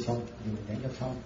xong, dùng giảng cho xong.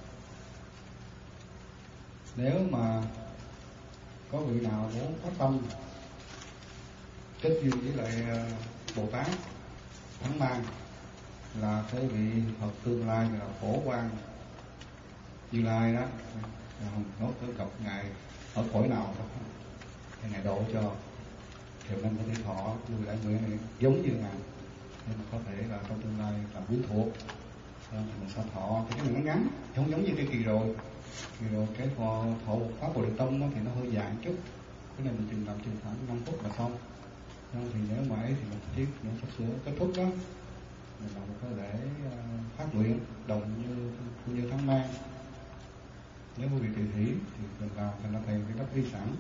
Nếu mà có vị nào muốn phát tâm kết duyên với lại Bồ Tát Thắng Man là cái vị Phật tương lai là Phổ Quang Như Lai đó, nói tới gặp ngài ở cõi nào đó, ngài độ cho Thiệu Năng Có Thể Thọ người đại nguyện này giống như ngài, nhưng mà có thể là trong tương lai là quyến thuộc, mình sẽ thọ cái này nó ngắn, không giống như cái kỳ rồi cái thọ một pháp Bồ Đề Tông thì nó hơi dài chút, cái này mình làm chừng khoảng 5 phút là xong. Thì nếu mà ấy thì một tiết nữa sắp sửa kết thúc đó, mình làm có lễ phát nguyện đồng như Thắng Man. Nếu quý vị tùy thí thì mình làm thành ra thầy cái đắp y sẵn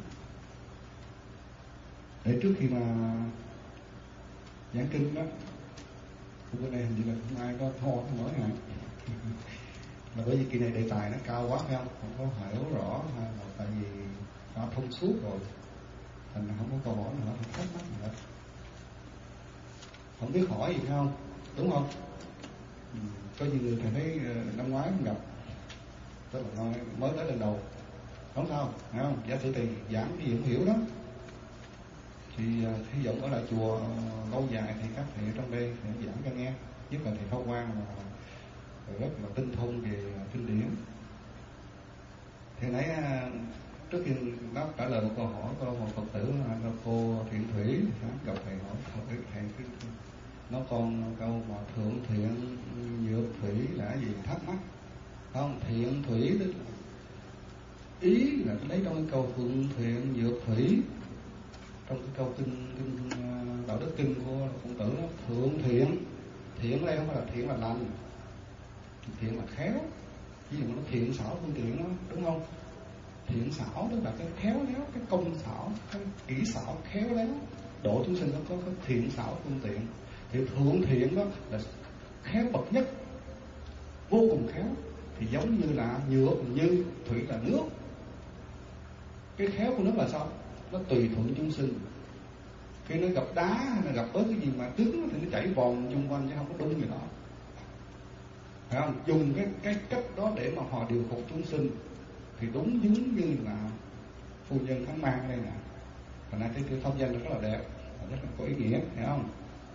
để trước khi mà giảng kinh đó. Bữa nay hình như là không ai có ho không nói hả? Là bởi vì kỳ này đề tài nó cao quá phải không có hiểu rõ, hay là tại vì nó thông suốt rồi thành ra không có câu hỏi nữa, không thắc mắc nữa, không biết hỏi gì phải không, đúng không? Có nhiều người thầy thấy năm ngoái không gặp, tức là nói mới tới lần đầu, không sao, phải không? Giả sử thì giảng cái gì cũng hiểu đó, thì hy vọng ở lại chùa lâu dài thì các thầy trong đây sẽ giảng cho nghe, nhất là thầy Pháp Quang mà rất là tinh thông về kinh điển. Thì nãy trước khi nó trả lời một câu hỏi của một Phật tử là cô Thiện Thủy, gặp thầy hỏi thầy nó còn câu mà thượng thiện nhược thủy là gì, thắc mắc không? Thiện thủy tức ý là lấy trong cái câu thượng thiện nhược thủy, trong cái câu kinh đạo đức kinh của Phật tử đó, thượng thiện ở đây không phải là thiện là lành, thiện là khéo, ví dụ nó thiện xảo phương tiện đó, đúng không? Thiện xảo tức là cái khéo léo, cái công xảo, cái kỹ xảo khéo léo, độ chúng sinh nó có cái thiện xảo phương tiện. Thì thượng thiện đó là khéo bậc nhất, vô cùng khéo, thì giống như là nhược như thủy là nước. Cái khéo của nước là sao? Nó tùy thuận chúng sinh. Khi nó gặp đá hay là gặp bớt cái gì mà cứng thì nó chảy vòng chung quanh chứ không có đúng gì đó, phải không? Dùng cái cách đó để mà họ điều phục chúng sinh thì đúng giống như là phu nhân Thắng Man ở đây nè. Thành ra cái thông danh nó rất là đẹp, rất là có ý nghĩa, hiểu không?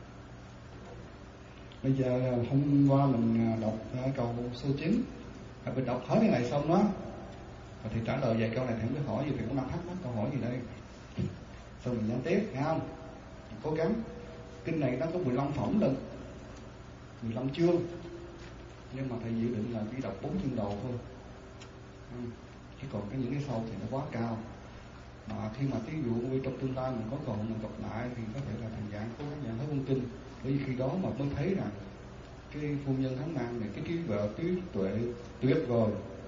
Bây giờ hôm qua mình đọc câu số 9, mình đọc hết cái này xong đó thì trả lời vài câu này thì không biết hỏi gì, thì cũng đang thắc mắc câu hỏi gì đây, xong mình nhắn tiếp, nghe không? Cố gắng. Kinh này nó có 15 phẩm lần, 15 chương, nhưng mà thầy dự định là chỉ đọc 4 chương đầu thôi, chứ còn những cái sau thì nó quá cao. Mà khi mà thí dụ trong tương lai mình có cơ hội mình đọc lại thì có thể là thầy giảng cố gắng giảng hết con kinh, bởi vì khi đó mà mới thấy rằng cái phu nhân Thắng Man này, cái vợ trí tuệ tuyệt vời,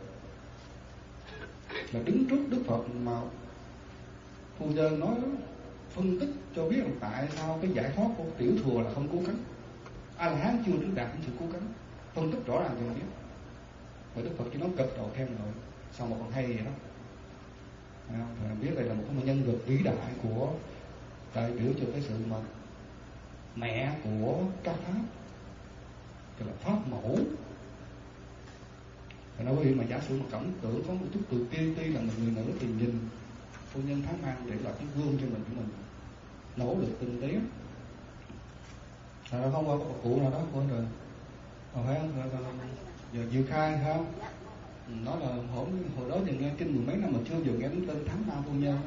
là đứng trước Đức Phật mà phu nhân nói phân tích cho biết là tại sao cái giải thoát của tiểu thừa là không cố gắng, A La Hán chưa được đạt những sự cố gắng, phân tích rõ ràng cho biết. Và Đức Phật chỉ nói cực độ khen rồi, sao mà còn hay vậy đó. Phải biết đây là một cái nhân vật vĩ đại của đại biểu cho cái sự mà mẹ của các pháp, tức là pháp mẫu. Và nói vì mà giả sử mà cảm tưởng có một chút tự ti là một người nữ thì nhìn phu nhân Thắng Man để là cái gương cho mình nỗ lực tinh tiến. Không qua có một cụ nào đó của rồi, phải không? Giờ Diệu Khai phải không? Nói là hồi đó giờ nghe kinh mười mấy năm mà chưa vừa nghe đến tên Thắng Man phu nhân.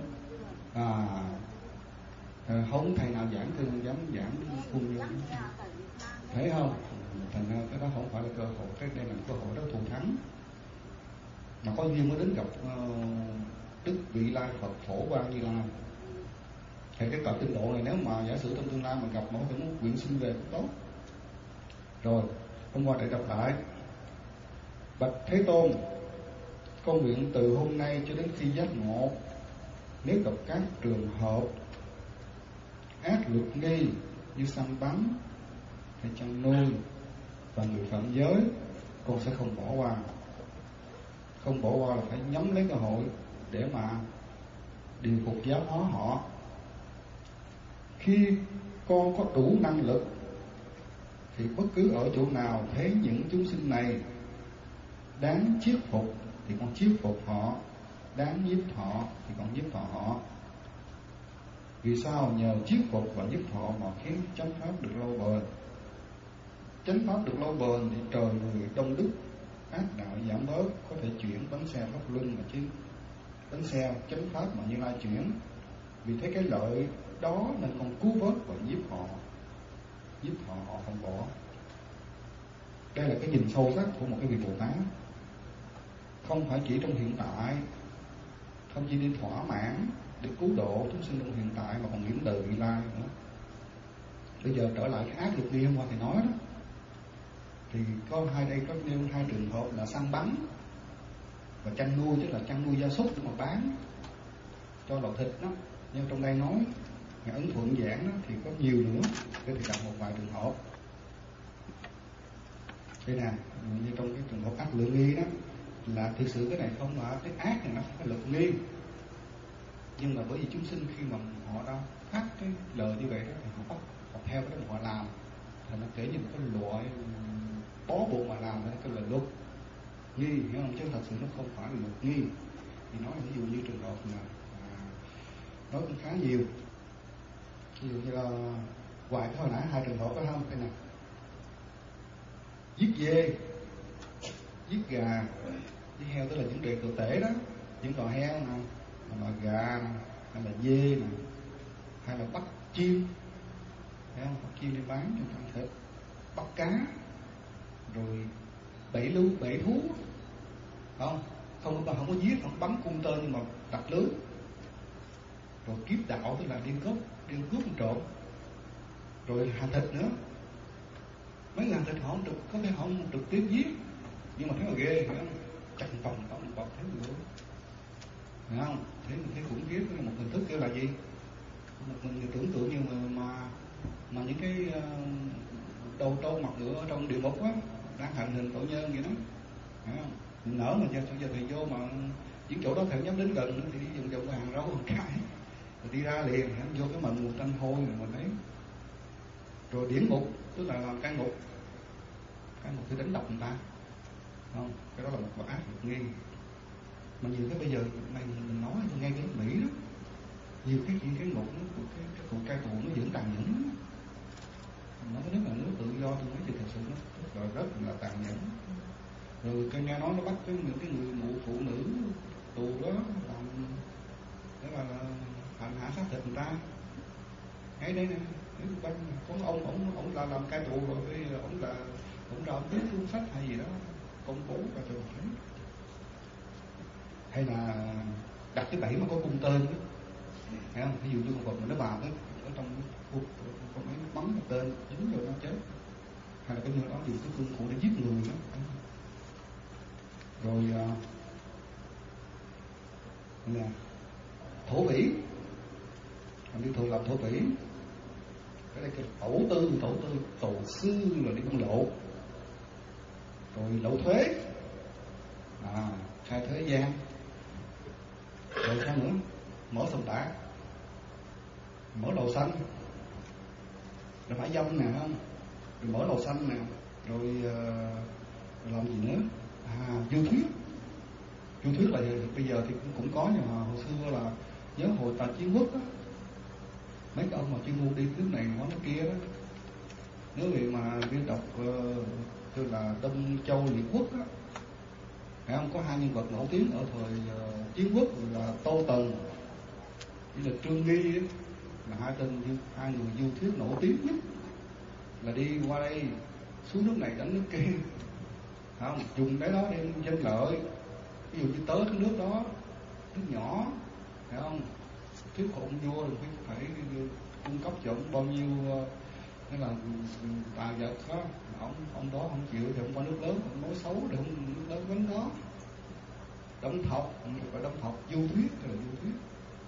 Không thầy nào giảng kinh dám giảng phu nhân, thấy không? Thành ra cái đó không phải là cơ hội, cái đây là cơ hội đó thù thắng. Mà có duyên mới đến gặp Đức Vị Lai Phật Phổ Quang Như Lai. Thì cái cặp tinh độ này nếu mà giả sử trong tương lai mình gặp nó thì muốn nguyện sinh về cũng tốt. Rồi, hôm qua để đọc lại. Bạch Thế Tôn, con nguyện từ hôm nay cho đến khi giác ngộ, nếu gặp các trường hợp ác luật nghi như săn bắn hay chăn nuôi và người phạm giới, con sẽ không bỏ qua. Không bỏ qua là phải nhắm lấy cơ hội để mà điều phục giáo hóa họ. Khi con có đủ năng lực thì bất cứ ở chỗ nào thấy những chúng sinh này đáng chiết phục thì con chiết phục họ, đáng nhiếp thọ thì con nhiếp thọ họ. Vì sao? Nhờ chiết phục và nhiếp thọ mà khiến chánh pháp được lâu bền. Chánh pháp được lâu bền thì trời người đông đức, ác đạo giảm bớt, có thể chuyển bánh xe pháp luân mà chứ. Bánh xe chánh pháp mà Như Lai chuyển. Vì thế cái lợi đó nên con cứu vớt và nhiếp họ, nhiếp họ họ không bỏ. Đây là cái nhìn sâu sắc của một cái vị Bồ Tát. Không phải chỉ trong hiện tại, không chỉ đi thỏa mãn để cứu độ chúng sinh trong hiện tại, mà còn nghĩ đời vị lai nữa. Bây giờ trở lại cái ác lực nghi hôm qua thầy nói đó, thì có đây có nêu hai trường hợp là săn bắn và chăn nuôi, tức là chăn nuôi gia súc để mà bán cho lò thịt đó. Nhưng trong đây nói Ngài Ấn Thuận giảng đó, thì có nhiều nữa, để thì đặt một vài trường hợp. Đây nè, như trong cái trường hợp ác lượng nghi đó, là thực sự cái này không là cái ác này, nó không phải lượng nghi, nhưng mà bởi vì chúng sinh khi mà họ đã phát cái lời như vậy đó, thì họ bắt học theo cái đó mà họ làm, thì nó kể như một cái loại bó buộc mà làm, cái là luật nghi, hiểu không? Chứ thật sự nó không phải là luật nghi. Thì nói ví dụ như trường hợp là nói cũng khá nhiều, ví dụ như là ngoài cái hồi nãy hai trường hợp đó không, cái này giết dê, giết gà, giết heo, tức là những đề cờ tể đó, những con heo nè, hay là gà nè, hay là dê nè, hay là bắt chim, thấy không? Bắt chim đi bán cho ăn thịt, bắt cá, rồi bẫy thú, không có giết, không bắn cung tên, nhưng mà đặt lưới, rồi kiếp đạo, tức là điên cướp trộm, rồi hành thịt nữa. Mấy ngàn thịt họ không được, có thể họ không trực tiếp giết, nhưng mà thấy là ghê, phải không? Chặt vòng thấy được, phải không? Thế mình thấy khủng khiếp. Một hình thức kia là gì? Mình tưởng tượng như mà những cái đầu trâu mặt ngựa trong địa ngục á, đang hành hình tội nhân vậy đó, phải không? Mình nở mà giờ thầy vô mà những chỗ đó thầy dám đến gần nữa, thì đi vòng hàng râu một cái, rồi đi ra liền, vô cái mần một tranh hôi rồi mình thấy. Rồi điển ngục, tức là làm cai ngục thì đánh đập người ta, không? Cái đó là một ác nghi. Mà nhiều cái bây giờ này mình nói ngay cái nước Mỹ đó, nhiều cái ngục nó, cái tù cai tù nó vẫn tàn nhẫn. Nó cái nước là nước tự do, tôi nói thì thật sự nó rất là tàn nhẫn. Rồi cái nghe nói nó bắt những cái người phụ nữ tù đó làm, thế là hành hạ sát thịt người ta. Ngay đây nè, có ông là làm cai tù rồi, ông ra ông viết cuốn sách hay gì đó công bố và cho thấy. Hay là đặt cái bẫy mà có cung tên đó, thấy không? Ví dụ như con vật mình nó vào cái ở trong cuộc con ấy bắn một tên dính rồi nó chết. Hay là cái người đó dùng cái công cụ để giết người đó. Rồi nè, thổ phỉ, mình đi thường làm thổ phỉ. Cái đây cái tổ sư rồi đi buôn lậu, rồi lậu thuế, khai thuế gian, rồi sao nữa, mở sòng bạc, mở lầu xanh, rồi phải dâm nè, không, rồi mở lầu xanh nè, rồi làm gì nữa, du thuyết là bây giờ thì cũng có, nhưng mà hồi xưa là nhớ hồi tại chiến quốc á, mấy cái ông mà chuyên môn đi nước này ngó nước kia đó, nếu vì mà đi đọc tức là Đông Châu Liệt Quốc á, phải không? Có hai nhân vật nổi tiếng ở thời chiến quốc là Tô Tần với là Trương Nghi ấy, là hai người du thuyết nổi tiếng nhất, là đi qua đây xuống nước này đánh nước kia, phải không? Dùng cái đó để tranh lợi. Ví dụ như tới cái nước đó, nước nhỏ, phải không? Thuyết phục ông vua rồi phải cung cấp cho ông bao nhiêu cái là tài vật đó, ông đó không chịu thì ông qua nước lớn, ông nói xấu để ông nước lớn quánh đó, đóng thọc, phải đóng thọc du thuyết, là du thuyết.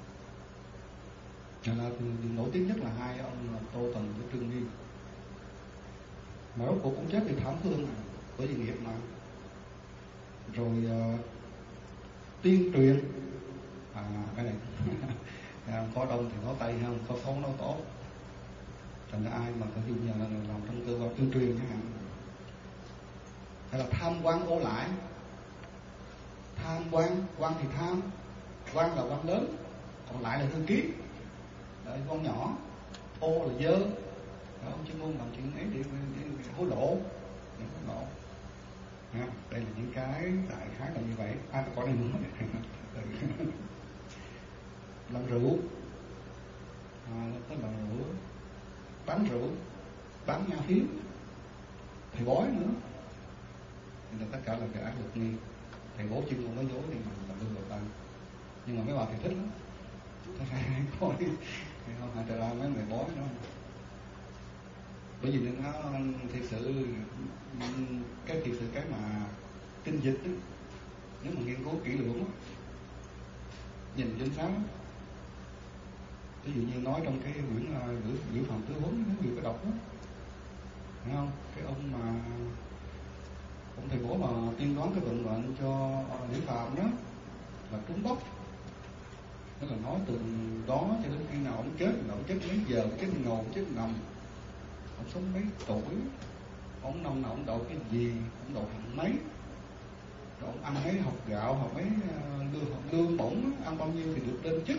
Là nổi tiếng nhất là hai ông là Tô Tần với Trương Nghi. Mà rốt cuộc cũng chết vì thảm thương bởi vì nghiệp mà. Rồi tiên truyền, cái này có đông thì có tay, không có xấu nó tốt. Thành ra ai mà phải dùng giờ là làm trong cơ quan tuyên truyền chẳng hạn. Hay là tham quan ô lại, quan, quan thì tham, quan là quan lớn, còn lại là thư ký, quan nhỏ, ô là dơ, ông chuyên môn làm chuyện ấy để hối lộ, đây là những cái đại khái là như vậy. Tôi có đây nữa làm rượu, tức là rượu, bán rượu, bán nha phiến, thầy bói nữa, nên là tất cả là cái ác lực nghi. Thầy bói chuyên môn nói dối thì mình làm lương đầu tăng, nhưng mà mấy bà thì thích lắm, thật ra bói không hả, trời ơi mấy người bói đó, bởi vì nó thiệt sự cái mà kinh dịch đó, nếu mà nghiên cứu kỹ lưỡng đó, nhìn chính xác, ví dụ như nói trong cái quyển Phạm Tứ Huấn, nó nhiều cái độc đó, thấy không? Cái ông thầy bói mà tiên đoán cái vận mệnh cho Liễu Phạm đó là trúng bốc, tức là nói từ đó cho đến khi nào ông chết mấy giờ, chết ngầu, chết nằm, ông sống mấy tuổi, ông năm nào ông đậu cái gì, ông đậu hạng mấy, rồi ông ăn mấy hột gạo hoặc mấy lương bổng, ăn bao nhiêu thì được lên chức.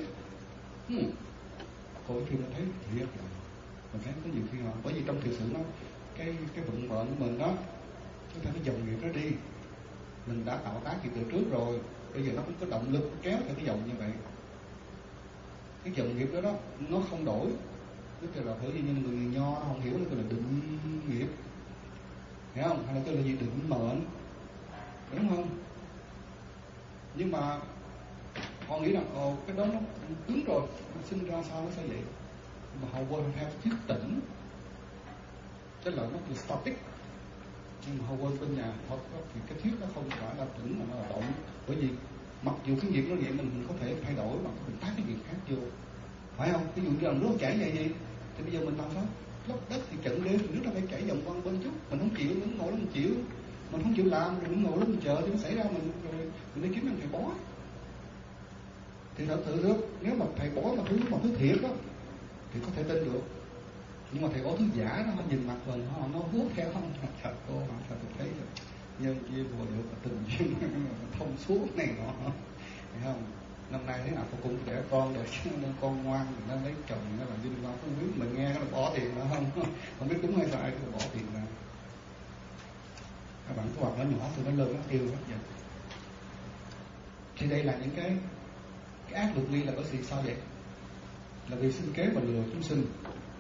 Coi khi mình thấy thiệt rồi, mình thấy có nhiều khi nào, bởi vì trong thực sự nó cái vận mệnh của mình đó, chúng ta cái dòng nghiệp nó đi, mình đã tạo tác gì từ trước rồi, bây giờ nó cũng có động lực kéo theo cái dòng như vậy. Cái dòng nghiệp đó nó không đổi, tức là bởi vì như người Nho nó không hiểu nó gọi là định nghiệp, hiểu không? Hay là cái là gì định mệnh, đúng không? Nhưng mà họ nghĩ rằng cái đó nó cứng rồi, nó sinh ra sao nó sẽ vậy, mà họ quên theo thuyết tỉnh, tức là nó là static, nhưng mà họ quên bên nhà họ thì cái thuyết nó không phải là tỉnh mà nó là động, bởi vì mặc dù cái nghiệp nó vậy mình có thể thay đổi bằng mình tác cái nghiệp khác vô, phải không? Ví dụ như là nước chảy vậy gì thì bây giờ mình làm sao? Lấp đất thì trận đêm nước nó phải chảy vòng quanh bên chút, mình không chịu, mình ngồi đó mình chịu, mình không chịu làm rồi mình ngồi đó mình chờ thì nó xảy ra, mình đi kiếm thằng thầy bói. Thì thật sự được, nếu mà thầy bói mà thứ thiệt đó thì có thể tin được, nhưng mà thầy bói thứ giả nó nhìn mặt mình nó hút theo không thật cô mà thật tôi thấy rồi nhân duyên vừa được tình duyên thông suốt này nọ, thấy không? Năm nay thế nào cô cũng đẻ con được chứ, con ngoan thì nó lấy chồng nó là vinh quang phú quý, mình nghe nó là bỏ tiền ra không biết đúng hay sai, cứ bỏ tiền ra. Các bạn có hoạt nó nhỏ thì nó lớn nó tiêu hết vậy. Thì đây là những cái ác luật nghi là có gì sao vậy? Là vì sinh kế và lừa chúng sinh.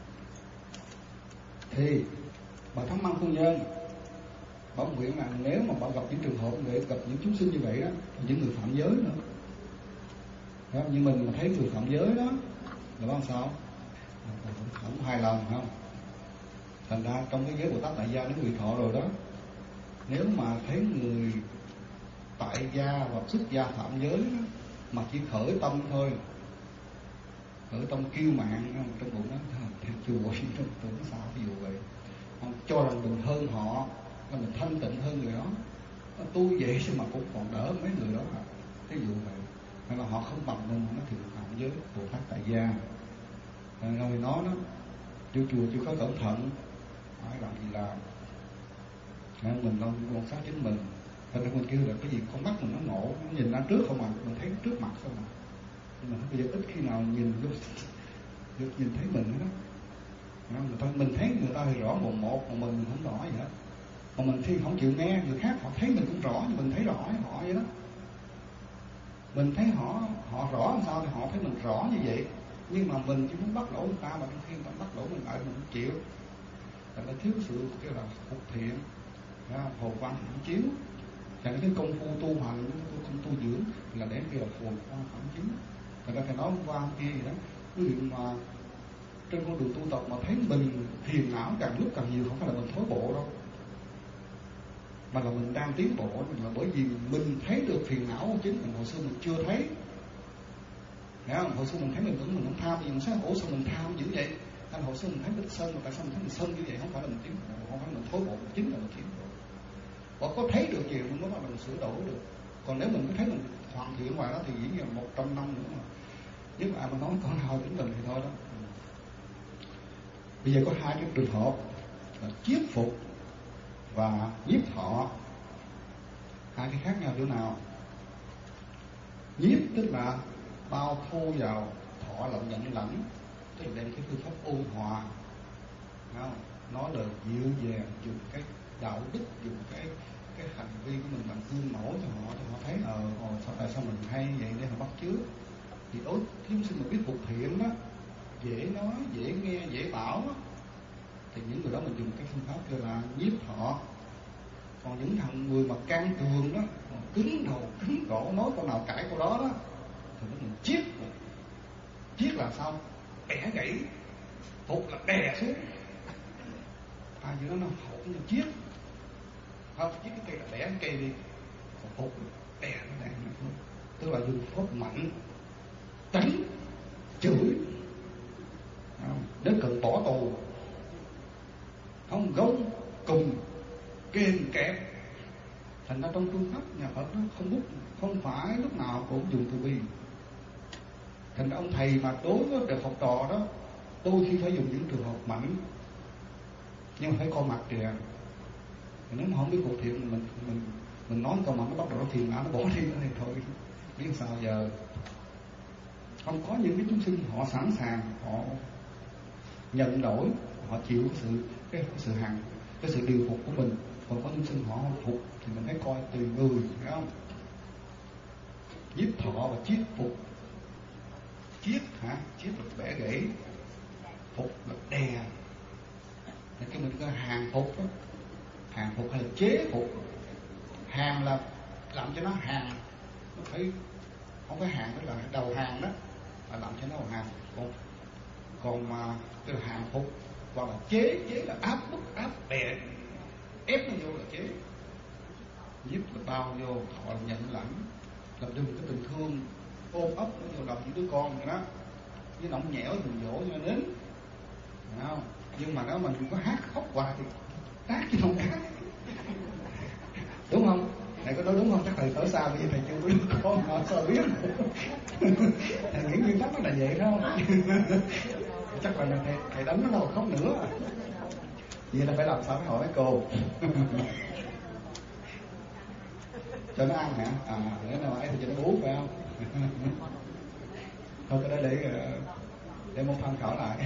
Thì bà Thắng Măng Phu Nhân bảo nguyện là nếu mà bà gặp những trường hợp để gặp những chúng sinh như vậy đó, những người phạm giới nữa, đó, như mình mà thấy người phạm giới đó là bao sao? Không hài lòng không? Thành ra trong cái giới Bồ Tát Tại Gia đến vị thọ rồi đó, nếu mà thấy người tại gia hoặc xuất gia phạm giới đó, mà chỉ khởi tâm thôi, khởi tâm kiêu mạn trong bụng đó, theo chùa trong tưởng sao ví dụ vậy, không cho rằng mình hơn họ, là mình thanh tịnh hơn người đó, tu vậy mà cũng còn đỡ mấy người đó, ví dụ vậy. Hay là họ không bằng mình, nó thì phạm giới Bồ Tát Tại Gia. Rồi nó chùa chưa có cẩn thận, phải làm gì làm, mình không quan sát chính mình. Thành ra mình kêu là cái gì con mắt mình nó ngộ, nó nhìn ra trước không mà mình thấy trước mặt không mà, nhưng mà bây giờ ít khi nào nhìn nhìn thấy mình đó. Mình thấy người ta thì rõ một mà mình không rõ vậy hết. Mà mình khi không chịu nghe người khác, họ thấy mình cũng rõ nhưng mình thấy rõ họ vậy đó. Mình thấy họ rõ làm sao thì họ thấy mình rõ như vậy, nhưng mà mình chỉ muốn bắt lỗi người ta, mà trong khi người ta bắt lỗi mình lại mình không chịu. Thành ra thiếu sự kêu là phục thiện, hồ quan phản chiếu. Thành ra cái công phu tu hành, công tu dưỡng là để kêu là hồ quan phản chiếu. Thành ra thầy nói hôm qua hôm kia gì đó, quý vị mà trên con đường tu tập mà thấy mình phiền não càng lúc càng nhiều, không phải là mình thối bộ đâu, mà là mình đang tiến bộ, là bởi vì mình thấy được phiền não của chính mình hồi xưa mình chưa thấy. Hiểu không? Hồi xưa mình thấy mình tưởng mình không tham, nhưng mà sao sao mình tham dữ vậy? Thành hồi xưa mình thấy mình sân, mà tại sao mình thấy mình sân như vậy? Không phải là mình tiến bộ, không phải là mình thối bộ, chính là mình tiến bộ. Và có thấy được gì mình mới bắt đầu sửa đổi được. Còn nếu mình cứ thấy mình hoàn thiện ngoài đó thì dĩ nhiên 100 năm nữa mà. Nếu mà ai mà nói con nào đến mình thì thôi đó. Bây giờ có hai cái trường hợp là chiết phục và nhiếp thọ. Hai cái khác nhau chỗ nào? Nhiếp tức là bao thu vào, thọ là nhận lãnh, tức là đem cái phương pháp ôn hòa, không? Nói lời dịu dàng, dùng cái đạo đức, dùng cái hành vi của mình làm gương mẫu cho họ thấy tại sao mình hay vậy để họ bắt chước. Thì đối với chúng sinh mà biết phục thiện đó, dễ nói, dễ nghe, dễ bảo đó, thì những người đó mình dùng cái phương pháp kêu là nhiếp thọ. Còn những thằng người mà can cường đó, cứng đầu cứng cổ, nói câu nào cãi câu đó đó, thì nó mình chiết. Chiết là sao? Bẻ gãy. Phục là đè xuống. Như đó nó hỗn như chiết. Không, chiết cái cây là bẻ cái cây đi. Còn phục đè nó đè. Tức là dùng pháp mạnh, đánh, chửi. Nếu cần bỏ tù, không gông cùng kềm kẹp. Thành ra trong phương pháp nhà Phật nó không phải lúc nào cũng dùng từ bi. Thành ra ông thầy mà đối với được học trò đó, đôi khi phải dùng những trường hợp mạnh, nhưng mà phải coi mặt kìa. Nếu mà không biết phục thiện, mình nói câu mà nó bắt đầu nó thiền não, nó bỏ đi nữa thì thôi, biết sao giờ. Không có những cái chúng sinh họ sẵn sàng, họ nhận đổi, họ chịu cái sự điều phục của mình. Còn có chúng sinh họ không phục thì mình phải coi tùy người, phải không? Nhiếp thọ và chiết phục. Chiết hả? Chiết là bẻ gãy, phục là đè. Thì cái mình coi hàng phục đó. Hàng phục hay là chế phục. Hàng là làm cho nó hàng, nó phải không phải hàng, đó là đầu hàng đó, là làm cho nó đầu hàng. Còn mà cái là hàng phục hoặc là chế là áp bức, áp đè, ép nó vô là chế. Nhiếp là bao vô, thọ là nhận lãnh, là đừng cái tình thương ôm ấp nó vô lòng những đứa con rồi đó, với nọng nhẽo thì dỗ cho nó đến, phải không? Nhưng mà nếu mình có hát khóc hoài thì hát chứ không hát, đúng không? Thầy có nói đúng không? Chắc thầy ở xa bây giờ thầy chưa có đứa con mà sao biết. Thầy nghĩ nguyên tắc nó là vậy đó không? Chắc là thầy đánh nó đâu khóc nữa. Vậy là phải làm sao? Phải hỏi mấy cô. Cho nó ăn hả? Nếu nào ấy thì cho nó uống, phải không? Thôi cái đó để môn tham khảo lại.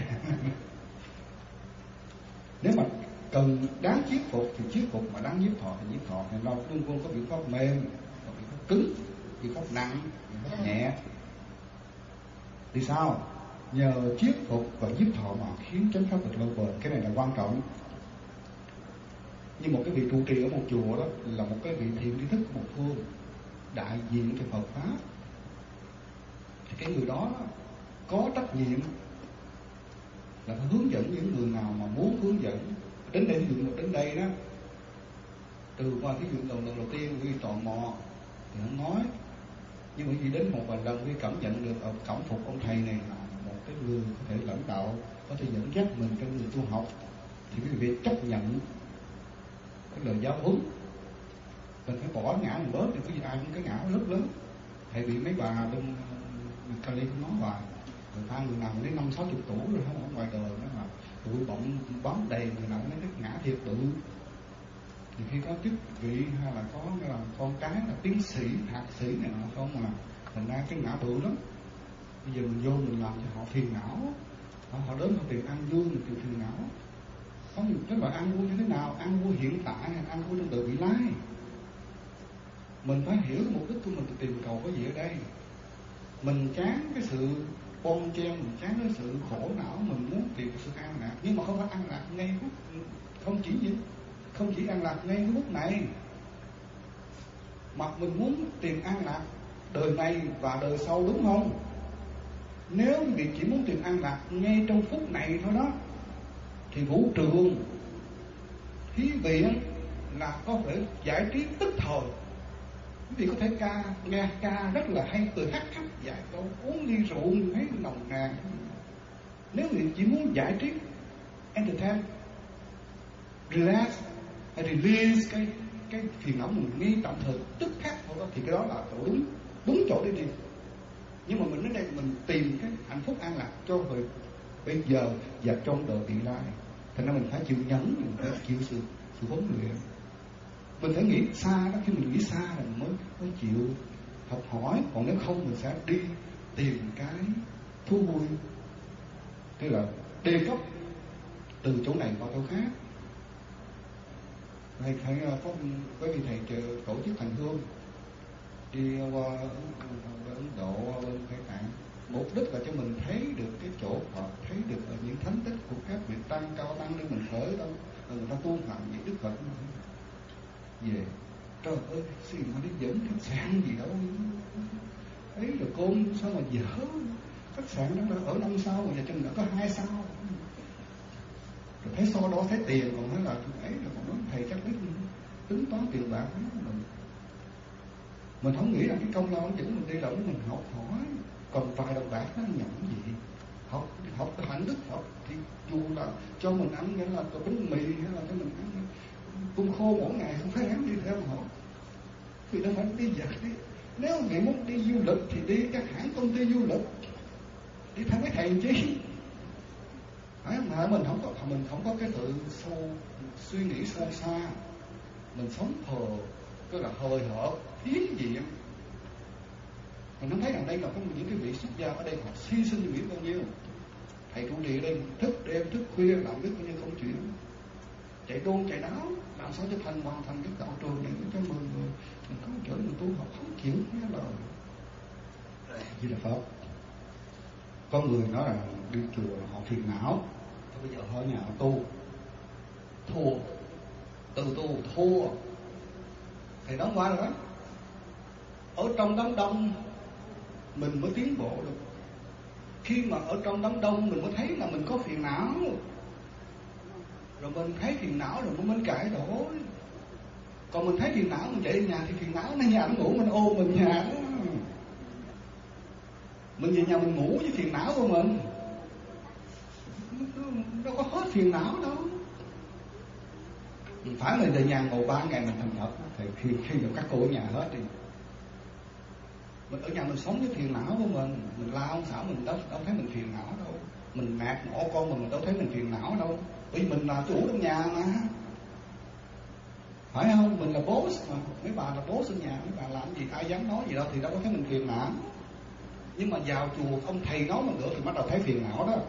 Nếu mà cần đáng chiết phục thì chiết phục, mà đáng nhiếp thọ thì nhiếp thọ. Thì lo luôn luôn có biện pháp mềm, có biện pháp cứng, biện pháp nặng, biện pháp nhẹ. Thì sao? Nhờ chiết phục và nhiếp thọ mà khiến chánh pháp được lâu bền. Cái này là quan trọng. Như một cái vị trụ trì ở một chùa đó là một cái vị thiện tri thức của một phương, đại diện cho Phật pháp. Thì cái người đó có trách nhiệm là phải hướng dẫn những người nào mà muốn hướng dẫn. Đến đây, ví dụ đến đây đó, từ qua cái dụ đầu tiên vì tò mò thì không nói, nhưng mà khi đến một vài lần vì cảm nhận được ở cảm phục ông thầy này là một cái người có thể lãnh đạo, có thể dẫn dắt mình trong người tu học, thì cái việc chấp nhận cái lời giáo huấn, mình phải bỏ ngã mình bớt. Thì cái gì ai cũng cái ngã rất lớn. Thầy bị mấy bà bên Cali cũng nói hoài, người ta người nào đến 50-60 tuổi rồi không ở ngoài đời nữa mà tụi bọng bám đầy, người nào nói cái ngã thiệt bự. Thì khi có chức vị hay là có là con cái là tiến sĩ, thạc sĩ này nọ không mà thành ra cái ngã bự lắm. Bây giờ mình vô mình làm cho họ phiền não, họ đến họ tìm ăn vui, mình tìm phiền não. Có những cái loại ăn vui như thế nào? Ăn vui hiện tại hay ăn vui trong đời vị lai? Mình phải hiểu mục đích của mình tìm cầu cái gì ở đây. Mình chán cái sự bon chen, mình chán cái sự khổ não, mình muốn tìm cái sự an lạc. Nhưng mà không phải an lạc ngay phút, không chỉ an lạc ngay lúc này, mà mình muốn tìm an lạc đời này và đời sau, đúng không? Nếu việc chỉ muốn tìm an lạc ngay trong phút này thôi đó, thì vũ trường, thí viện là có thể giải trí tức thời. Quý vị có thể nghe ca rất là hay, từ hát giải câu, uống ly rượu thấy nồng nàn. Nếu quý vị chỉ muốn giải trí, entertain, relax, release cái phiền não mình ngay tạm thời tức khắc thôi đó, thì cái đó là đúng chỗ để đi. Nhưng mà mình đến đây mình tìm cái hạnh phúc an lạc cho người bây giờ và trong đời vị lai. Thành ra mình phải chịu nhẫn, mình phải chịu sự huấn luyện. Mình phải nghĩ xa đó, khi mình nghĩ xa là mình mới chịu học hỏi. Còn nếu không mình sẽ đi tìm cái thú vui, tức là đề cấp từ chỗ này qua chỗ khác. Thầy có vị thầy tổ chức hành hương đi qua Ấn Độ, qua bên Tây Tạng, mục đích là cho mình thấy được cái chỗ Phật, thấy được những thánh tích của các vị tăng cao tăng để mình khởi đâu người ta tu hành những đức Phật về. Trời ơi, xin mà đi dẫn khách sạn gì đâu ấy, rồi côn sao mà dở, khách sạn đó ở 5 sao mà giờ trên đã có 2 sao, rồi thấy so đó thấy tiền còn thấy là ấy, rồi còn nói thầy chắc biết tính toán tiền bạc mình không nghĩ là cái công lao dẫn mình đi là mình học hỏi, còn vài đồng bạc nó nhận gì. Học hạnh đức Phật thì dù là cho mình ăn nghĩa là cái bánh mì hay là cho mình ăn cung khô mỗi ngày không phải ăn đi theo họ, vì đâu phải đi giật đi. Nếu ngày muốn đi du lịch thì đi các hãng công ty du lịch, đi theo mấy thầy chi. Mà mình không có cái sự suy nghĩ sâu xa, mình sống tức là hời hợt phiến diện. Mình không thấy rằng đây là có những cái vị xuất gia ở đây họ hy sinh biết bao nhiêu. Thầy trụ trì ở đây thức đêm thức khuya làm biết bao nhiêu công chuyện, chạy đôn chạy đáo làm sao cho hoàn thành cái đạo trường này cho mình có chỗ mình tu học không chịu nghe lời. Như là Phật. Có người nói là đi chùa họ phiền não, bây giờ ở nhà họ tu thua thầy nói qua rồi đó. Ở trong đám đông mình mới tiến bộ được. Khi mà ở trong đám đông mình mới thấy là mình có phiền não, rồi mình thấy phiền não rồi mình cải đổi. Còn mình thấy phiền não mình chạy đi nhà thì phiền não nó nhà nó ngủ, mình ôm mình nhà đó. Mình về nhà mình ngủ với phiền não của mình, đâu có hết phiền não đâu. Mình phải là về nhà ngồi 3 ngày mình thành Phật thì khi được các cô ở nhà hết đi. Mình ở nhà mình sống với phiền não của mình la ông xã mình đâu thấy mình phiền não đâu, mình nạt nộ con mình đâu thấy mình phiền não đâu, bởi vì mình là chủ trong nhà mà, phải không? Mình là boss mà, mấy bà là boss ở nhà, mấy bà làm gì ai dám nói gì đâu thì đâu có thấy mình phiền não. Nhưng mà vào chùa ông thầy nói mình nữa thì bắt đầu thấy phiền não đó.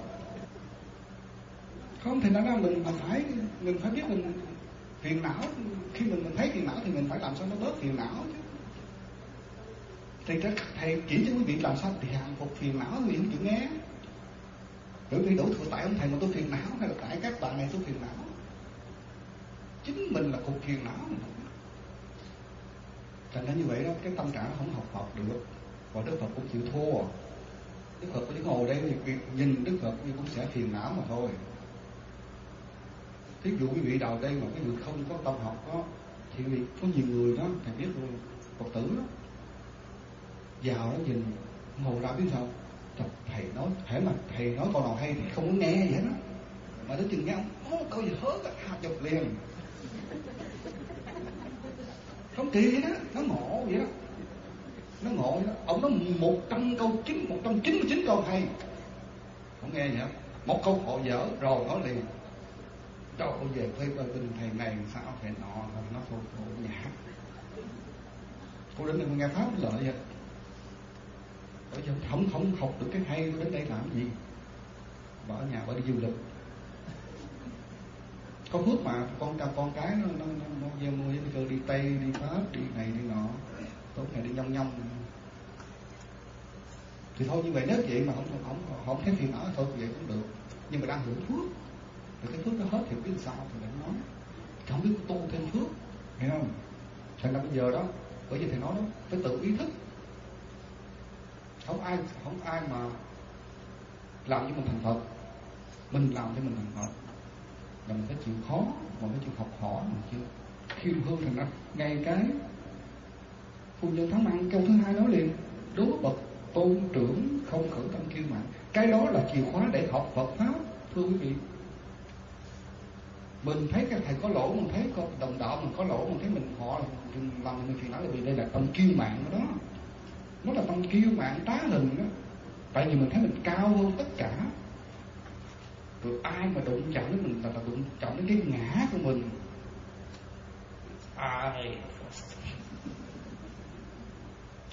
Không thì nó ra mình phải biết mình phiền não. Khi mình thấy phiền não thì mình phải làm sao nó bớt phiền não chứ. Thì thầy chỉ cho quý vị làm sao thì hàng phục phiền não, quý vị không chịu nghe. Bởi vì đủ thừa tại ông thầy mà tôi phiền não hay là tại các bạn này tôi phiền não. Chính mình là cục phiền não. Thành ra như vậy đó, cái tâm trạng không học Phật được. Và Đức Phật cũng chịu thua. Đức Phật có những ngồi đây thì nhìn Đức Phật cũng sẽ phiền não mà thôi. Thí dụ quý vị đầu đây mà cái người không có tâm học đó, thì vì có nhiều người đó, thầy biết rồi, Phật tử đó, vào đó nhìn ngồi ra biết sao, thầy nói, thể mà thầy nói câu nào hay thì không muốn nghe vậy đó, mà đến chừng nghe ông câu gì hớ cả hạt chụp liền, không kỳ vậy đó, nó ngộ vậy đó, nó ngộ vậy đó. Ông nói 199 câu hay, không nghe vậy, một câu họ dở rồi nói liền. Trời ơi, về thuê coi tin thầy này sao thầy nọ, nó thôi nhả. Cô đến đây nghe pháp lợi vậy. Bởi vì không học được cái hay, đến đây làm gì? Bà ở nhà bà đi du lịch. Có phước mà con cái nó gieo nuôi với cơ đi Tây, đi Pháp, đi này đi nọ, tối ngày đi nhông. Thì thôi như vậy nếu vậy mà không thấy phiền não thôi vậy cũng được. Nhưng mà đang hưởng phước. Thì cái phước nó hết thì biết sao thì lại nói không biết tu thêm phước, hiểu không? Thành ra bây giờ đó, bởi vì thầy nói đó, phải tự ý thức. Không ai mà làm cho mình thành Phật, mình làm cho mình thành Phật là mình phải chịu khó, mình phải chịu học hỏi, mình chịu khiêm hương. Thành ra ngay cái phu nhân Thắng Năng câu thứ 2 nói liền: đối bậc tôn trưởng không khởi tâm kiêu mạn. Cái đó là chìa khóa để học Phật pháp, thưa quý vị. Mình thấy các thầy có lỗ, mình thấy có đồng đạo mình có lỗ, mình thấy họ làm mình phiền não là vì đây là tâm kiêu mạn của đó. Nó là tâm kiêu mạn trá hình đó. Tại vì mình thấy mình cao hơn tất cả. Rồi ai mà đụng chạm đến mình là đụng chạm đến cái ngã của mình.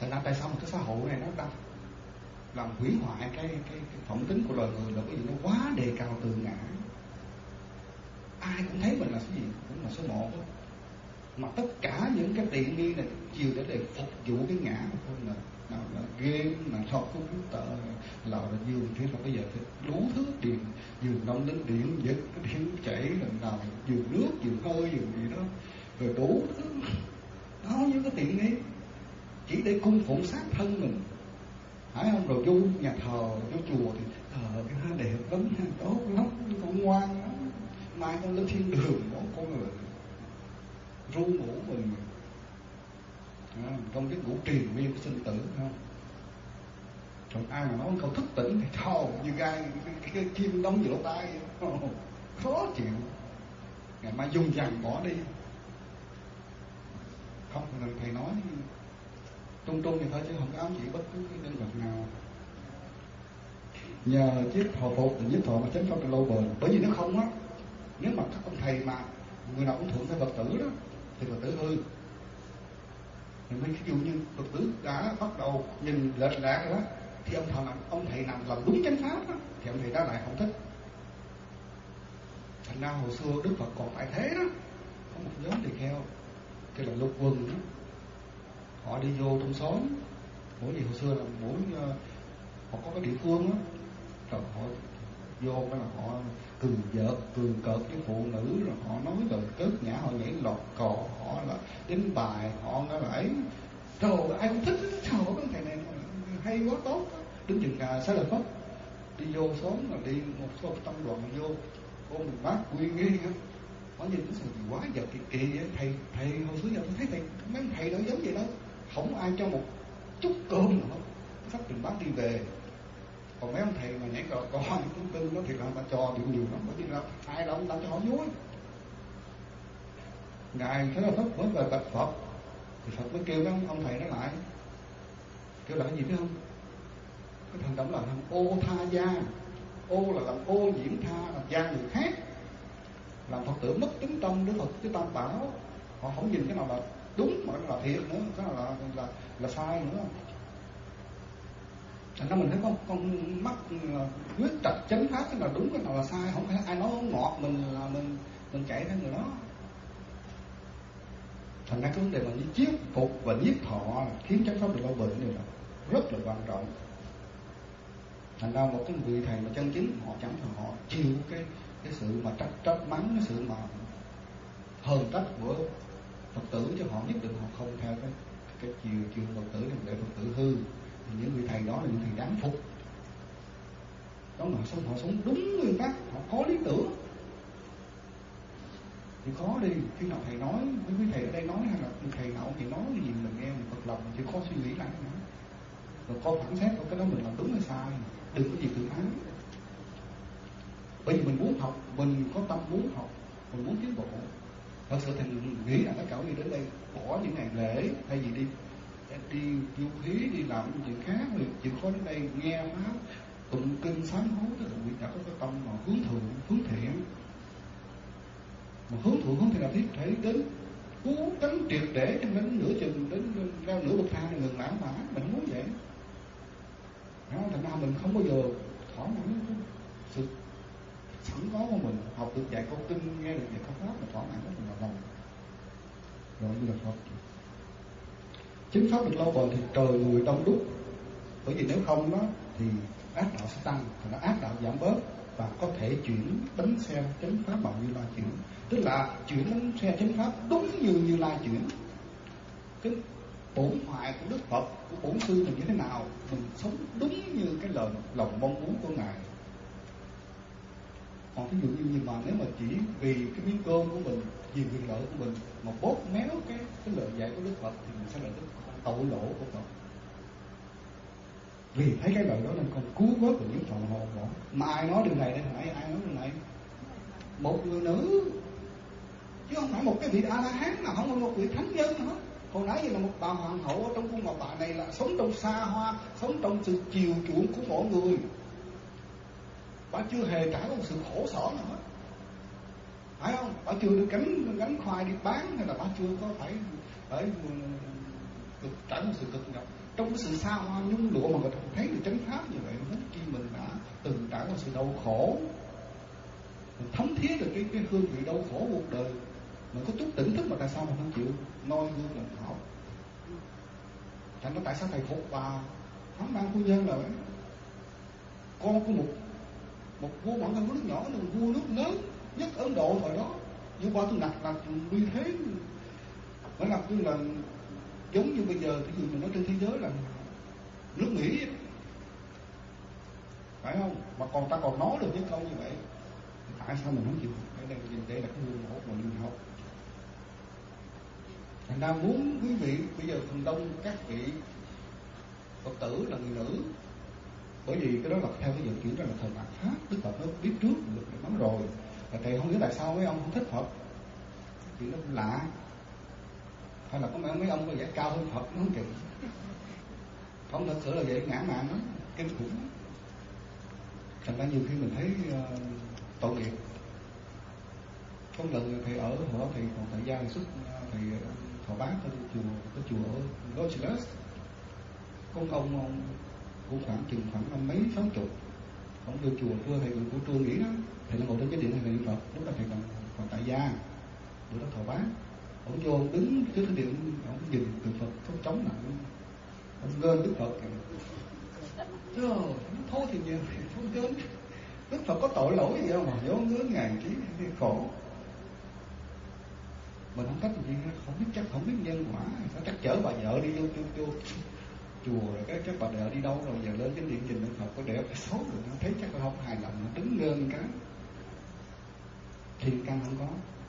Thành ra tại sao một cái xã hội này nó đang làm hủy hoại cái phẩm tính của loài người là bởi vì nó quá đề cao tự ngã. Ai cũng thấy mình là cái gì cũng là số một đó. Mà tất cả những cái tiện nghi này chiều để phục vụ cái ngã của con người. Nào là game, là trò computer, là giường thế là bây giờ thì đủ thứ điện, giường đông đến điện giật, cái điện chảy, là nào giường nước, giường hơi, giường gì đó, rồi đủ thứ đó, những cái tiện nghi chỉ để cung phụng xác thân mình, phải không? Rồi vô nhà thờ, vô chùa thì thờ cái ha đẹp lắm, tốt lắm, con ngoan lắm, mai con lên thiên đường đó con người ru ngủ mình trong cái ngủ triền miên sinh tử, không? Rồi ai mà nói câu thức tỉnh thì thò như gai cái chim đóng giữa lỗ tai, khó chịu. Ngày mai dùng dằn bỏ đi. Không, thầy nói trung thì thôi chứ không có ám chỉ bất cứ cái nhân vật nào. Nhờ chiếc thọ phục thì nhiếp thọ mà chánh pháp được lâu bền. Bởi vì nếu không á, nếu mà các ông thầy mà người nào cũng thuận theo Phật tử đó thì Phật tử hư. Thì ví dụ như Phật tử đã bắt đầu nhìn lệch lạc rồi đó, thì ông thầy nào làm đúng chánh pháp đó, thì ông thầy đó lại không thích. Thành ra hồi xưa Đức Phật còn tại thế đó, có một nhóm tỳ kheo kêu là Lục Quần đó, họ đi vô trong xóm, mỗi gì hồi xưa là họ có cái địa phương đó, rồi họ vô cái là họ cường vợt cường cợt với phụ nữ, rồi họ nói lời cớt nhã, họ nhảy lọt cò, họ là đánh bài, họ nói là ấy, rồi ai cũng thích. Trời ơi, cái thầy này hay quá, tốt đó. Đến chừng Xá Lợi Phất đi vô xóm là đi một số tâm đoàn vô ôm mình bác quy nghi á, họ nhìn cái sự quá vật kỳ vậy. Thầy hồi xưa giờ tôi thấy thầy mấy ông thầy đâu giống vậy đâu, không ai cho một chút cơm nào hết, sắp từng bác đi về. Còn mấy ông thầy mà nhảy cò những tư nó thì là người ta cho nhiều lắm, bởi vì là ai đâu ta cho họ vui. Ngài Thế là Phất mới về bạch Phật thì Phật mới kêu ông thầy đó lại, kêu là cái gì biết không? Cái thành động là làm ô tha gia. Ô là làm ô nhiễm, tha là gia người khác. Làm Phật tử mất tính tâm Đức Phật cái Tam Bảo, họ không nhìn cái nào là đúng mà cái nào là thiệt nữa, cái nào là sai nữa. Thành ra mình thấy con mắt quyết trạch chánh pháp, cái nào đúng cái nào là sai, không phải ai nói ngọt mình là mình chạy theo người đó. Thành ra cái vấn đề mà đi chiết phục và nhiếp thọ là khiến chánh pháp được lâu bền này là rất là quan trọng. Thành ra một cái vị thầy mà chân chính họ chẳng phải họ chịu cái sự mà trách mắng, cái sự mà hờn trách của Phật tử, chứ họ nhất định họ không theo cái chiều Phật tử để Phật tử hư. Thì những vị thầy đó là những thầy đáng phục. Đó là họ sống đúng nguyên tắc, họ có lý tưởng. Thì khó đi, khi nào thầy nói, với quý thầy ở đây nói hay là thầy nào thì nói cái gì mình nghe mình Phật lòng, mình chỉ khó suy nghĩ lại nữa. Rồi có phản xét của cái đó mình làm đúng hay sai, đừng có gì tự ái. Bởi vì mình muốn học, mình có tâm muốn học, mình muốn tiến bộ. Thật sự thì mình nghĩ là tất cả đi đến đây bỏ những ngày lễ hay gì đi du khí, đi làm chuyện khác, thì chịu khó đến đây nghe pháp, tụng kinh sám hối, tức là người ta có cái tâm mà hướng thượng, hướng thiện. Mà hướng thượng không thể nào thiết thể đến cố gắng triệt để cho đến nửa chừng, đến leo nửa bậc thang ngừng lãng mã, mình muốn vậy. Thành ra mình không bao giờ thỏa mãn sự sẵn có của mình, học được dạy câu kinh, nghe được dạy câu pháp mà thỏa mãn của mình là lòng. Rồi như là Phật. Chính pháp được lâu bền thì trời người đông đúc. Bởi vì nếu không đó thì ác đạo sẽ tăng, thì nó ác đạo giảm bớt và có thể chuyển bánh xe chánh pháp bằng Như Lai chuyển. Tức là chuyển bánh xe chánh pháp đúng như Như Lai chuyển. Cái bổn thoại của Đức Phật, của bổn sư mình như thế nào, mình sống đúng như cái lòng mong muốn của Ngài. Còn ví dụ như mà nếu mà chỉ vì cái miếng cơm của mình, vì quyền lợi của mình mà bóp méo cái lời dạy của Đức Phật thì mình sẽ là tội lỗi của Phật. Vì thấy cái lời đó nên con cứu vớt được những phần hồn đó. Mà ai nói điều này đây hồi nãy ai nói điều này? Một người nữ, chứ không phải một cái vị A-la-hán nào, không phải một vị thánh nhân nữa. Hồi nãy là một bà hoàng hậu ở trong cung Ngọc Bà này là sống trong xa hoa, sống trong sự chiều chuộng của mọi người. Bà chưa hề trải qua một sự khổ sở nào hết, phải không? Bà chưa được gánh khoai đi bán, hay là bà chưa có phải trải qua một sự cực nhọc. trong cái sự xa hoa nhung lụa mà người ta thấy được chánh pháp như vậy, huống chi mình đã từng trải qua sự đau khổ, mình thấm thía được cái hương vị đau khổ cuộc đời, mình có chút tỉnh thức mà tại sao mình không chịu noi gương làm học? Thành ra tại sao thầy phục bà Phán Ban Phu Nhân là con của một vua bản thân của nước nhỏ, là một vua nước lớn nhất Ấn Độ thời đó, nhưng qua tôi nặc là uy thế, phải là như là giống như bây giờ cái gì mình nói trên thế giới là nước Mỹ ấy. Phải không? Mà còn ta còn nói được những câu như vậy, tại sao mình không chịu? Đây là cái hương hốt mà linh học. Thành ra muốn quý vị bây giờ phần đông các vị Phật tử là người nữ, bởi vì cái đó là theo cái vận chuyển đó là thời mạt Pháp, Đức Phật nó biết trước được nói rồi. Và thầy không hiểu tại sao mấy ông không thích Phật, chuyện nó lạ. Hay là có mấy ông có vẻ cao hơn Phật nó không chừng. Không, thật sự là vậy, ngã mạn lắm, kinh khủng lắm. Thành ra nhiều khi mình thấy tội nghiệp. Có lần thầy ở họ thầy còn tại gia xuất thầy thọ bát ở cái chùa ở Los Angeles, có ông cũng khoảng năm mấy 60, ông vô chùa trưa, thầy của trưa nghỉ đó, thầy đang ngồi trên cái điện thầy niệm Phật, lúc đó thầy còn tại gia, bữa đó thọ bát, ông vô ông đứng trước cái điện, ông nhìn tượng Phật không chống lại, ông ngên Đức Phật kìa, trời, thôi thì nhiều, không ngên. Đức Phật có tội lỗi gì đâu mà vô ngưỡng ngàn chí khổ. Mình không thích gì, không biết chắc, không biết nhân quả, sao chắc chở bà vợ đi vô chùa rồi cái chắc bà vợ đi đâu rồi giờ lên cái điện nhìn Đức Phật có đẹp cái xấu rồi, nó thấy chắc là không hài lòng, nó đứng ngên cái thiên căn không có.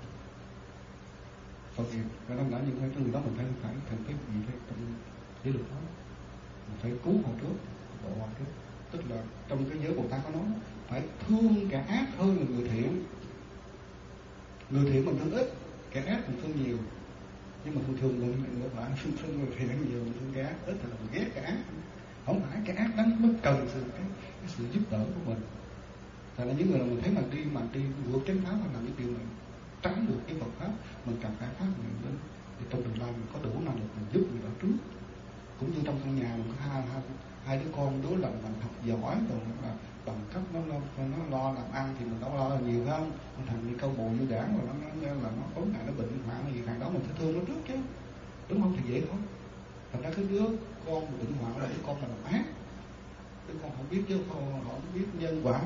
Phật nghiệp và năm đã như thế, người đó mình phải thành cái gì phải trong cái luật đó, mình phải cứu họ trước, độ họ trước. Tức là trong cái giới Bồ Tát có nói phải thương kẻ ác hơn là người thiện. Người thiện mình thương ít, kẻ ác mình thương nhiều. Nhưng mà thường mình ngược lại, thương người thiện nhiều, mình thương kẻ ác ít thì là mình ghét kẻ ác. Không phải kẻ ác đánh mới cần cái sự giúp đỡ của mình. Tại là những người nào mình thấy mà đi vượt chánh pháp hoặc làm những điều này tránh được cái Phật pháp, mình cần phải phát nguyện lên thì trong tương lai mình có đủ năng lực mình giúp người đó trước. Cũng như trong căn nhà mình có hai đứa con, đứa là mình học giỏi rồi là bằng cấp nó lo làm ăn thì mình đâu lo là nhiều hơn. Con thằng đi câu bồ như đảng rồi nó ốm ngại nó bệnh hoạn gì, thằng đó mình phải thương nó trước chứ, đúng không? Thì dễ thôi. Thành ra cái đứa con bệnh hoạn là đứa con là làm ác, đứa con không biết chứ không biết nhân quả,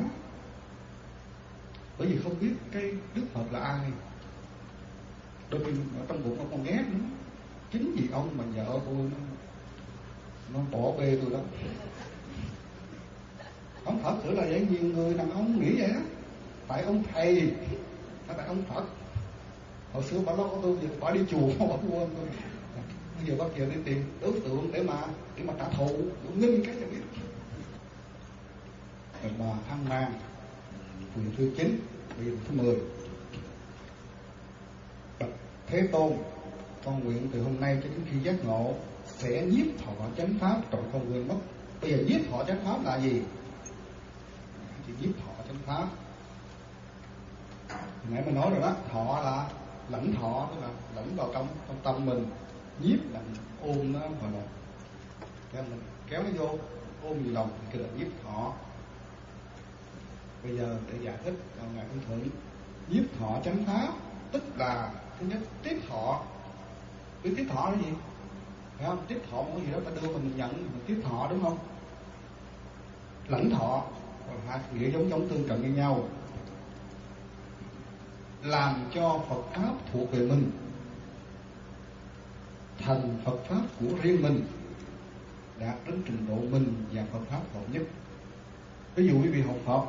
bởi vì không biết cái Đức Phật là ai. Đôi khi ở trong bụng ông còn ghét nữa, chính vì ông mà vợ tôi nó bỏ bê tôi đó. Ông Phật thử là vậy, nhiều người đàn ông nghĩ vậy đó, tại ông thầy, tại ông Phật. Hồi xưa bà lo của tôi, bà đi chùa bà quên tôi. Bây giờ bác giờ đi tìm đối tượng để mà trả thù, nghinh cái cho biết. Rồi bà Thăng Mang, quyền thứ 9, bây giờ thứ 10. Bạch Thế Tôn, con nguyện từ hôm nay cho đến khi giác ngộ sẽ nhiếp thọ chánh pháp trọng không quên mất. Bây giờ nhiếp thọ chánh pháp là gì? Thì nhiếp thọ chánh pháp, nãy mình nói rồi đó, thọ là lãnh thọ, tức là lãnh vào trong tâm mình, nhiếp là ôm nó vào lòng, mình kéo nó vô, ôm vào lòng thì là nhiếp thọ. Bây giờ để giải thích cho ngài Hưng Thuận, nhiếp thọ chánh pháp tức là thứ nhất tiếp thọ. Biết tiếp thọ là gì? Phải không? Tiếp thọ một cái gì đó ta đưa mình nhận, mình tiếp thọ, đúng không? Lãnh thọ, hai nghĩa giống tương cận với nhau. Làm cho Phật pháp thuộc về mình, thành Phật pháp của riêng mình, đạt đến trình độ mình và Phật pháp hợp nhất. Ví dụ quý vị học Phật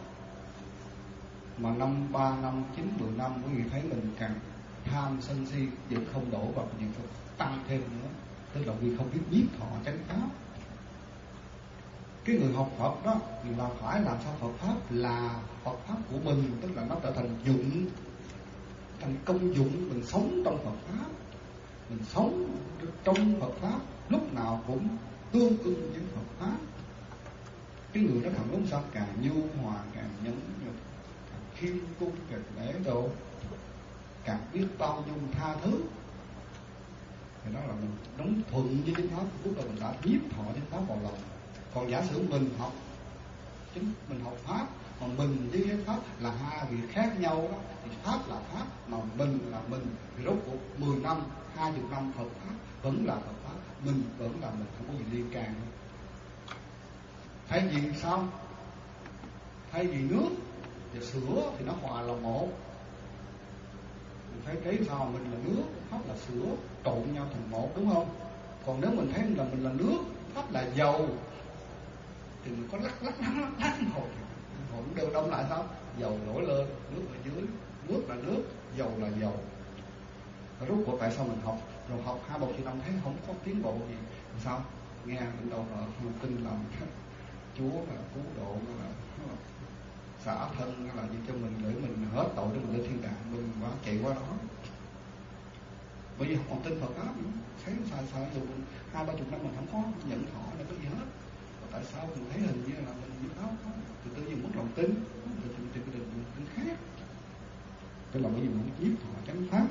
mà 5, 3 năm, 9, 10 năm, quý vị thấy mình càng tham sân si vẫn không đổ vào cái việc tăng thêm nữa, tức là quý vị không biết nhiếp thọ chánh pháp. Cái người học Phật đó là phải làm sao Phật pháp là Phật pháp của mình, tức là nó trở thành dụng, thành công dụng, mình sống trong Phật pháp, mình sống trong Phật pháp lúc nào cũng tương ưng với Phật pháp. Cái người đó thẳng đúng sao càng nhu hòa, càng nhẫn nhục, càng khiêm cung, càng lễ độ, càng biết bao dung tha thứ. thì đó là mình đóng thuận với chánh pháp. Lúc đầu mình đã nhiếp thọ chánh pháp vào lòng. Còn giả sử mình học pháp, còn mình với chánh pháp là hai việc khác nhau đó, thì pháp là pháp mà mình là mình, thì rốt cuộc 10 năm 20 năm Phật pháp vẫn là Phật pháp, mình vẫn là mình, không có gì liên can. Thay vì sao? Thay vì nước và sữa thì nó hòa là một. Mình thấy sao? Mình là nước, pháp là sữa, trộn nhau thành một, đúng không? Còn nếu mình thấy mình là nước, pháp là dầu, thì mình có lắc hồi cũng đều đông lại sao? Dầu nổi lên, nước ở dưới, nước là nước, dầu là dầu. Rốt cuộc tại sao mình học? Rồi học 2-3 năm thấy không có tiến bộ gì. Sao? Nghe đến đâu mà tin làm Chúa là cứu độ, là xả thân, là gì cho mình, để mình hết tội để mình lên thiên đàng, mình quá chạy qua đó. Bởi vì không còn tin Phật pháp nữa, thấy sai dù 2-3 năm mình không có nhận thọ là cái gì hết. Và tại sao mình thấy hình như là mình như đó, thì tự nhiên mất lòng tin, thì mình tìm cái đường tin khác. Tức là bởi vì mình nhiếp thọ chánh pháp.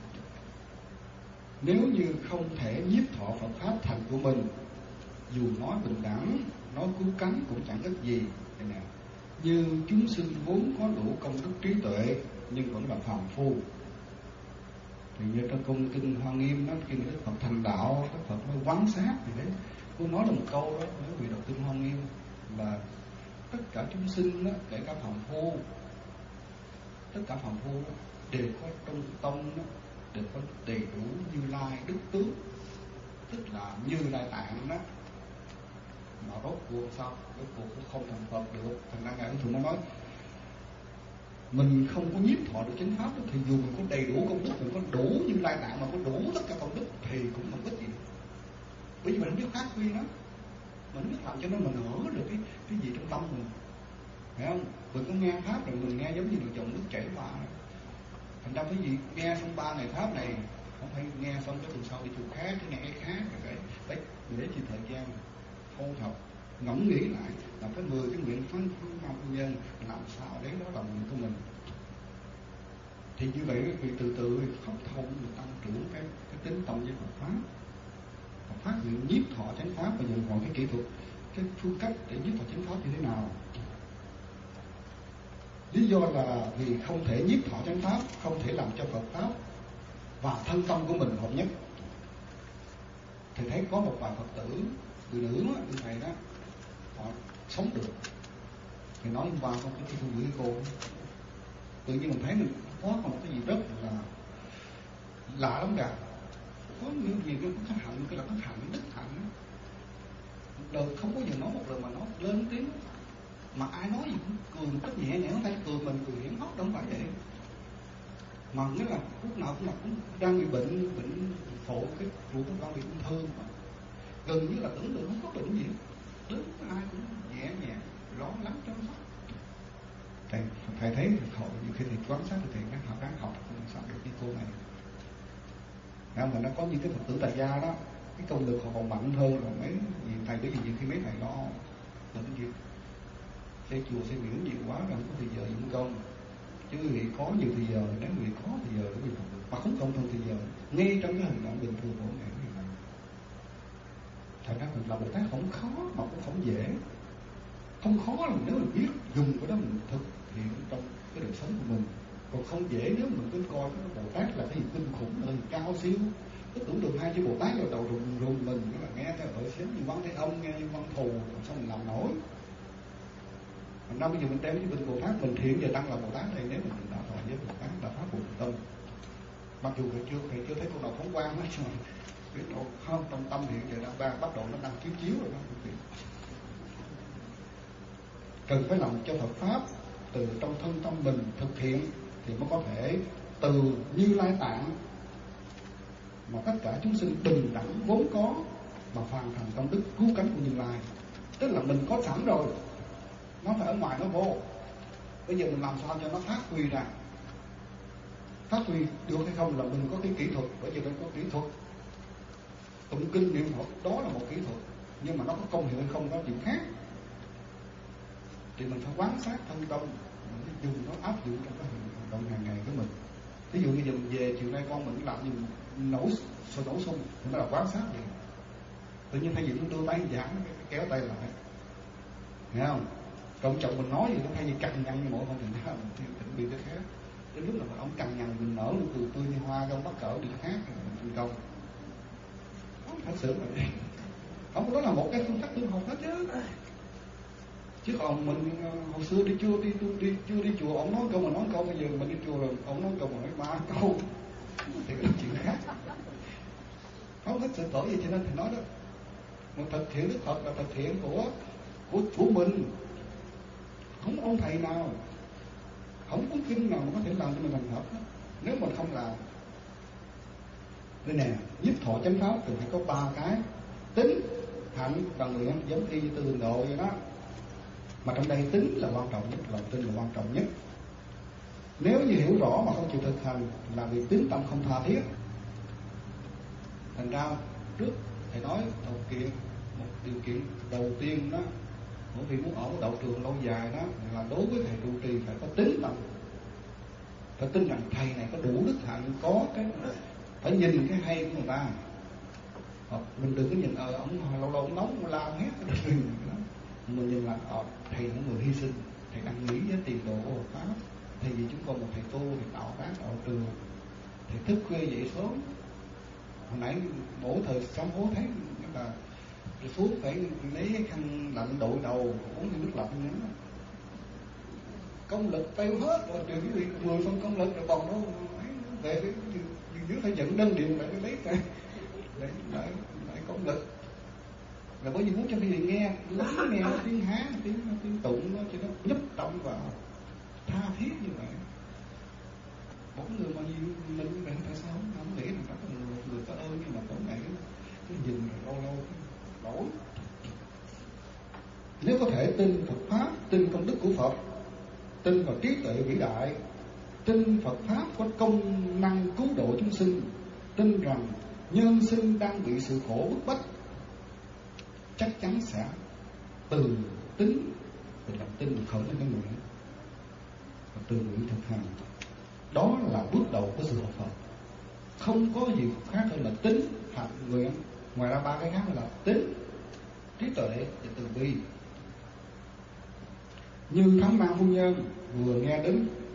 Nếu như không thể nhiếp thọ Phật pháp thành của mình, dù nói bình đẳng, nói cứu cánh cũng chẳng ích gì. Thế nào? Như chúng sinh vốn có đủ công đức trí tuệ nhưng vẫn là phàm phu. Thì như trong cung kinh Hoa Nghiêm đó, khi Đức Phật thành đạo, Đức Phật mới quán sát thì đấy, tôi nói là một câu đó, nếu vị đọc kinh Hoa Nghiêm là tất cả chúng sinh đó, kể cả phàm phu, tất cả phàm phu đó, đều có trong tông đó, đều có đầy đủ Như Lai đức tướng, tức là Như Lai Tạng đó. Mà rốt cuộc sao? Rốt cuộc cũng không thành Phật được. Thành ra Ngài Thường nói mình không có nhiếp thọ được chánh pháp đó, thì dù mình có đầy đủ công đức, mình có đủ Như Lai Tạng, mà có đủ tất cả công đức thì cũng không ích gì. Bởi vì mình không biết phát huy nó, mình không biết làm cho nó mình hưởng được cái gì trong tâm mình, phải không? Mình có nghe pháp rồi mình nghe giống như được dòng nước chảy qua. Thành ra cái gì nghe xong 3 ngày pháp này, không phải nghe xong cái tuần sau đi chùa khác, cái nghe cái khác, rồi đấy để chỉ thời gian thu thập, ngẫm nghĩ lại là cái 10 cái nguyện phán nhân làm sao đấy đó là nguyện của mình. Thì như vậy vì từ từ khóc thông mình tăng trưởng cái tính tâm với Phật pháp. Phật pháp nguyện nhiếp thọ chánh pháp, bây giờ còn cái kỹ thuật, cái phương cách để nhiếp thọ chánh pháp như thế nào. Lý do là vì không thể nhiếp thọ chánh pháp, không thể làm cho Phật pháp và thân tâm của mình hợp nhất. Thì thấy có một vài Phật tử, người nữ như thầy đó, họ sống được. Thì nói hôm qua không cái tôi gửi cô, tự nhiên mình thấy mình có một cái gì rất là lạ lắm cả. Có những gì nó có cái hạnh, cái là cái hạnh, đức hạnh. Đời không có giờ nói một lời mà nó lên tiếng, mà ai nói gì cũng cười một cách nhẹ nhàng, không phải cười mình cười hiển hóc, không phải vậy. Mà nghĩa là lúc nào cũng đang bị bệnh phổi, cái ruột nó đang bị ung thư mà gần như là tưởng tượng không có bệnh gì, đến ai cũng nhẹ nhàng lo lắng chăm sóc. Thầy thấy họ nhiều khi thầy quan sát thì thầy họ đang học sao được như cô này. Mà nó có những cái Phật tử tại gia đó, cái công lực họ còn mạnh hơn là mấy gì thầy, bởi vì nhiều khi mấy thầy lo bệnh gì xây chùa xây miếu nhiều quá rồi không có thời giờ dụng công. Chứ vì có nhiều thời giờ, nếu vì có thời giờ để vì mà không còn thời giờ ngay trong cái hành động bình thường của ngày như vậy. Thật ra mình làm Bồ Tát không khó mà cũng không dễ. Không khó là nếu mình biết dùng cái đó mình thực hiện trong cái đời sống của mình. Còn không dễ nếu mình cứ coi cái Bồ Tát là cái gì kinh khủng, là cao siêu. Cứ tưởng được hai chữ Bồ Tát là đầu rùng mình, là nghe theo ở xém như Văn Thế Âm, nghe như Văn Thù, sao mình làm nổi. Thành ra bây giờ mình đem cái bình Bồ Tát, mình hiện giờ đang là Bồ Tát này, nếu mình đã thọ với Bồ Tát là pháp Bồ Tâm. Mặc dù thầy chưa thấy cô nào phóng quang hết rồi, biết đâu không, trong tâm hiện giờ đang bắt đầu nó đang chiếu rồi đó. Cần phải làm cho Phật pháp từ trong thân tâm mình thực hiện thì mới có thể từ Như Lai Tạng mà tất cả chúng sinh bình đẳng vốn có mà hoàn thành công đức cứu cánh của Như Lai. Tức là mình có sẵn rồi, nó phải ở ngoài nó vô. Bây giờ mình làm sao cho nó phát huy ra. Phát huy được hay không là mình có cái kỹ thuật. Bởi vì mình có kỹ thuật tụng kinh niệm Phật, đó là một kỹ thuật, nhưng mà nó có công hiệu hay không đó là chuyện khác. Thì mình phải quán sát thân tâm, mình dùng nó áp dụng trong cái hành động hàng ngày của mình. Ví dụ như giờ mình về chiều nay con mình làm gì nấu sôi nổ sung, thì nó là quan sát vậy. Tự nhiên thay vì nó đưa tay giảng, kéo tay lại, nghe không? Còn chồng mình nói gì nó thay vì cằn nhằn như mỗi con thì nó chuẩn bị cái khác. Đến lúc là ông cằn nhằn mình nở luôn cười tươi như hoa, ông bắt cỡ đi khác thành công. Thật sự là vậy. Không, đó là một cái phương pháp tu học hết chứ còn mình hồi xưa chưa đi chùa, ông nói câu mà nói câu, bây giờ mình đi chùa rồi ông nói câu mà nói 3 câu thì cái chuyện khác. Không hết sự tội gì cho nên thầy nói đó, mà thực hiện Đức Phật là thực hiện của mình. Không ông thầy nào, không có kinh nào mà có thể làm cho mình thành hợp hết. Nếu mình không làm đây nè, nhiếp thọ chánh pháp thì phải có 3 cái: tính, hạnh và nguyện, giống y như Tư Tịnh Độ vậy đó. Mà trong đây tính là quan trọng nhất, lòng tin là quan trọng nhất. Nếu như hiểu rõ mà không chịu thực hành là vì tín tâm không tha thiết. Thành ra trước thầy nói một điều kiện đầu tiên đó, mỗi vị muốn ở một đạo trường lâu dài đó, là đối với thầy trụ trì phải có tín tâm, phải tin rằng thầy này có đủ đức hạnh, có cái phải nhìn cái hay của người ta. Mình đừng có nhìn ông lâu lâu ông nóng ông la hét mình nhìn là thầy là người hy sinh, thầy đang nghĩ với tiền đồ của Phật pháp. Thầy vì chúng con một thầy tu, thầy tạo tác đạo trường, thầy thức khuya dậy sớm. Hồi nãy mỗi thời sám hối thấy là Phước phải lấy cái khăn lạnh đội đầu, uống nước lạnh nữa. Công lực tiêu hết rồi, trừ cái việc 10 phân công lực rồi còn đâu về cái dưới phải dẫn đơn điệu lại lấy cái để lại công lực. Là bởi vì muốn cho quý vị nghe lắng nghe tiếng hát, tiếng tụng nó cho nó nhấp động vào tha thiết như vậy. Mỗi người mà mình vậy tại sao không nghĩ rằng đó là người có ơn, nhưng mà tối ngày cái nhìn lâu lâu đổi. Nếu có thể tin Phật pháp, tin công đức của Phật, tin vào trí tuệ vĩ đại, tin Phật pháp có công năng cứu độ chúng sinh, tin rằng nhân sinh đang bị sự khổ bức bách, chắc chắn sẽ từ tính và lòng tin khởi lên cái nguyện và từ nguyện thực hành. Đó là bước đầu của sự học Phật. Không có gì khác hơn là tính, hạnh, nguyện. Ngoài ra 3 cái khác là tính, trí tuệ và từ bi. Như Thắng Ma Phu Nhân vừa nghe đến